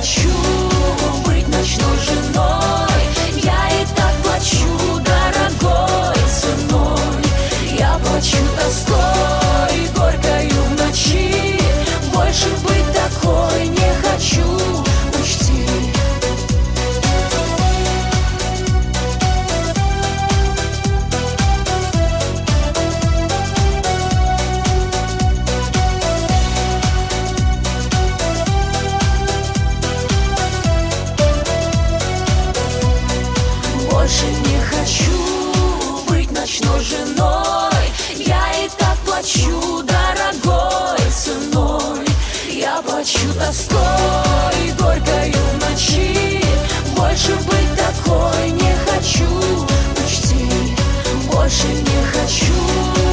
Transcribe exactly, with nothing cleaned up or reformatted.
хочу быть ночной женой. Я и так плачу дорогой ценой. Я плачу тоской, горькою в ночи. Больше быть такой не хочу, учти. Больше не хочу быть ночной женой. Я и так плачу дорогой ценой. Я плачу тоской, горькою в ночи. Больше быть такой не хочу, учти. Больше не хочу.